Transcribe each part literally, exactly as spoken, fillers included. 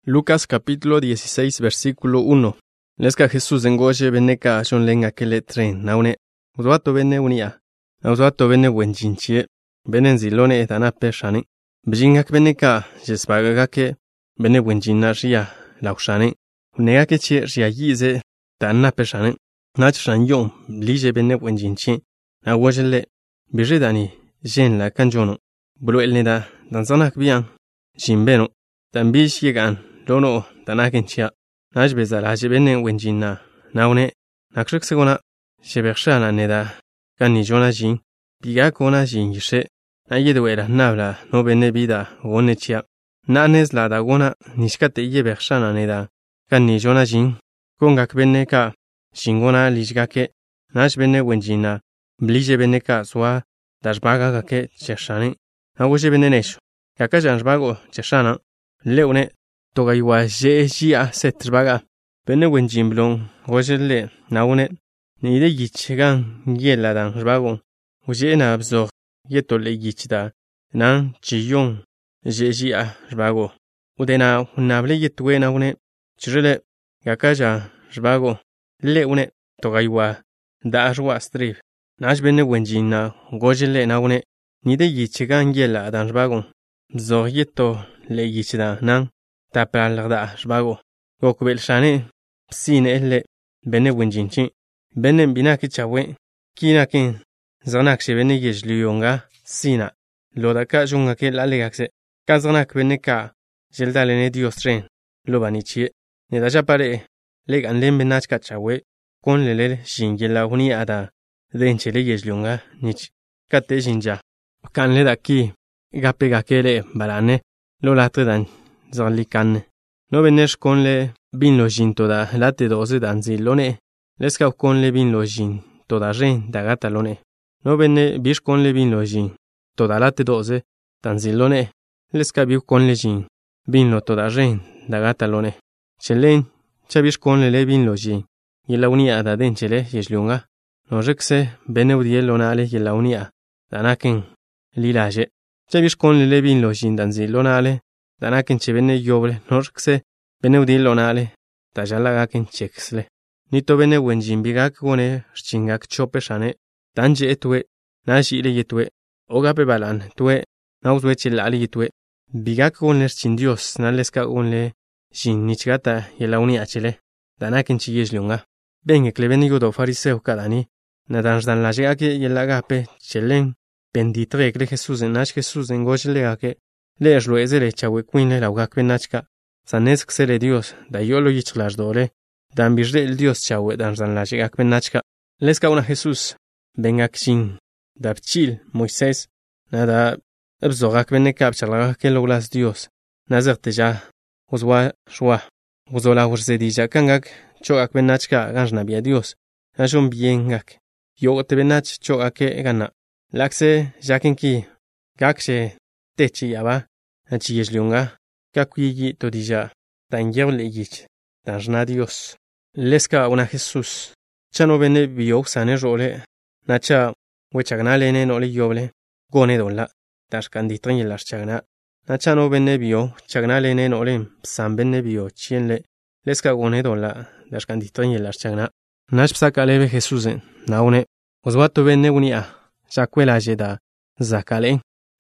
Lucas capítulo dieciséis versículo uno. Leska Jesús engoye beneka shon lenga kele tren naune. Uzwato bene unia. Uzwato bene wenjinchie. Benen zilone etana peshane. Bijingak beneka jesbagake bene wenjina ria laushane. Unega ke che ria yize tanna peshane. Nach shan yom lije bene wenjinchi. Na wojele bijedani jen la kanjono. Bulo elneda danzanak bian jimbeno. Tambish yegan lono tanaken chia. Naj bezala jebene wenjina. Naune nakshik segona shebershana neda kan jona jin. Biga kona jin yishe. Na yedwera nabla no bene vida gone chia. Na nezla da gona nishkate yebershana neda kan jona jin. Kongak bene ka shingona lijgake. Naj bene wenjina. Blije bene ka swa dashbaga gake cheshane. Nawoje bene nesho. Kaka janjbago cheshana. Leone togaiwa je jia setbaga bene wenjimblon rojelle naune ni de yichigan yela dan jbago uje na abzor yetole yichida nan chiyon je jia jbago udena unable yetwe naune chirele gakaja jbago leune togaiwa da jwa strip naj bene wenjina gojelle naune ni de yichigan yela dan jbago zor yeto le yichida nan tapal lagda shbago gokbel shane psine elle bene wenjinchi bene binaki chawe kinakin zanak she bene yejliyonga sina lodaka junga ke lalegakse kazanak bene ka jeldale ne dios tren lobanichi ne daja pare legan lembe nachka chawe kon lele jingela huni ada denchele yejliyonga nich kate jinja kan le daki gape gakele balane Lola tredan zalikan. No benesh con le bin lojin toda late doze danzilone. Leska con le bin lojin toda ren da gatalone. No bene bish con le bin lojin toda late doze danzilone. Leska biu con le jin bin lo toda ren da gatalone. Chelen chabish con le bin lojin. Y la unia da denchele yeshlunga. No rekse bene udiel lonale y la unia. Danaken lilaje. Chabish con le bin lojin danzilonale. Danaken chebene yoble norkse bene udil lonale. Tajalagaken cheksle. Nito bene wenjin bigak gone chingak chope shane. Danje etwe. Nashi ile yetwe. Ogape balan twe. Nauzwe chilali yetwe. Bigak gone chindios naleska gone shin nichgata yela uni achele. Danaken chiyeshlunga. Benge klebene yodo fariseo kadani. Nadans dan lajegake yelagape chelen. Bendito ekle Jesús en Nash Jesús en Goslegake. Lees lo ezele chawe queen la ugak benachka. Sanesk sele Dios, da yolo yichlas dole. Dan birre el Dios chawe dan zan la jegak benachka. Leska una Jesús. Bengak shin. Dabchil, Moisés. Nada. Ebzogak benekap chalagak ke loglas Dios. Nazar teja. Uzwa shwa. Uzola urzedija kangak. Chogak benachka ganjna bia Dios. Najum biengak. Yogote benach chogake gana. Lakse jakenki gakshe techi yaba anchi yesliunga kakuyi todija tan yeble yich tan jna Dios leska una Jesús chano bene bio sane role nacha wechagnale ne no le yoble gone dolla tashkandi tren yelas chagna nacha no bene bio chagnale ne no le san bene bio chienle leska gone dolla tashkandi tren yelas chagna nashpsa kalebe Jesús naune ozwato bene unia Jakwela jeda zakale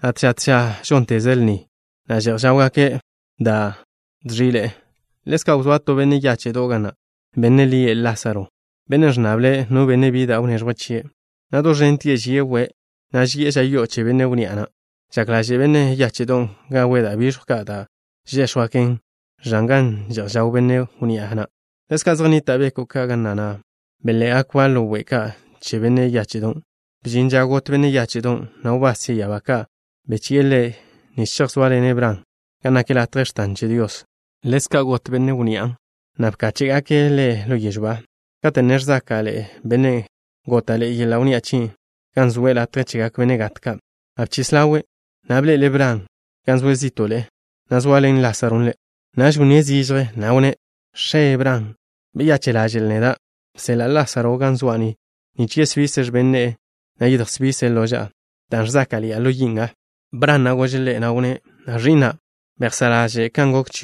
atcha jontezelni na jerjawake da drile leska uzwato bene yache dogana beneli Lázaro benejnable no bene vida unerwache na do gentie jewe na jie jayo che bene uniana jakla je bene yache don gawe da bishka da jeshwaken jangan jerjaw bene uniana leska zani tabe ko kagana na bele akwalo weka che bene yache don Bijinja gotbene yachidon naubasi yabaka bechiele ni shakswale nebran kana que la trestan che Dios leska gotbene unian napkachiga que le lo yeshba katener zakale bene gotale y la uniachi kanzuela trechiga bene gatka apchislawe nable lebran kanzuezitole nazwalen Lázaro najunezizre naune shebran biyachelajel se la Lázaro ganzwani ni chiesvises bene na yidh sbise loja dan zakali alo yinga brana gojele naune rina bersalaje kangokchio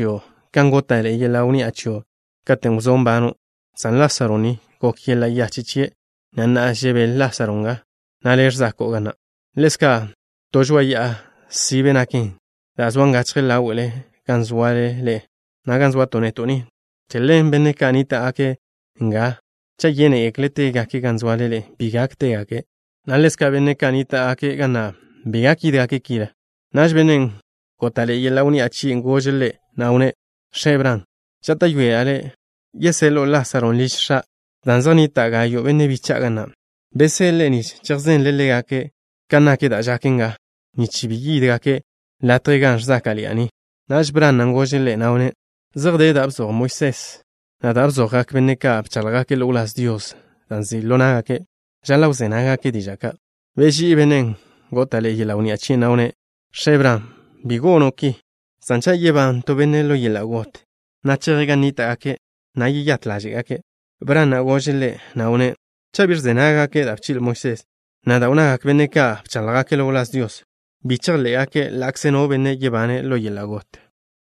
kan gota le yela uni acho katen zombano san Lázaro ni gokiela yachichie nana jebe Lázaro nga na le zako gana leska tojwa ya sibe nakin da zwanga chela wele kan zwale le na kan zwa tone toni telen bene kanita ake nga cha yene eklete ga ke kan zwale le bigakte ga ke na leska bene kanita ake gana bigaki de ake kira nash benen kotale yela uni achi ngojele na une shebran chata yue ale yeselo Lázaro lisha danzani taga yo bene bicha gana besele ni chirzen lele ga ke kana ke da jakinga ni chibigi de ga ke la tregan zakali ani nash bran ngojele na une zagde da abso Moises na da abso ga bene ka chalga ke ulas Dios danzi lona ga ke jala usena ga ke dijaka beji benen gotale yela uni achi na une shebran bigono ki sancha yeban to benelo yela got na chega nita ake na yatla jiga ke brana gojele na une chabir zenaga ke dapchil Moises na da una beneka chalga ke lo las Dios bicharle ake lakseno bene yebane lo yela got